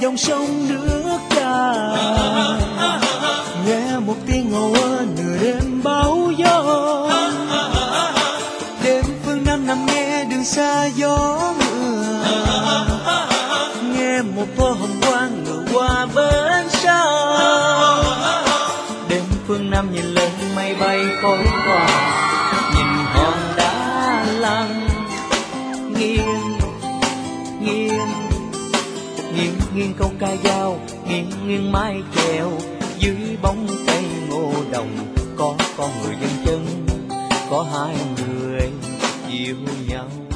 dòng sông nước tràn, nghe một tiếng ngầu nửa đêm bão gió. Đêm phương Nam nằm nghe đường xa gió mưa, nghe một tô hồng quang ngự qua bến sông. Đêm phương Nam nhìn lên mây bay khói tỏa, nhìn hòn đá lăn nghiêng nghiêng nghiêng nghiêng câu ca dao, nghiêng nghiêng mái chèo. Dưới bóng cây ngô đồng có con người dừng chân, có hai người yêu nhau.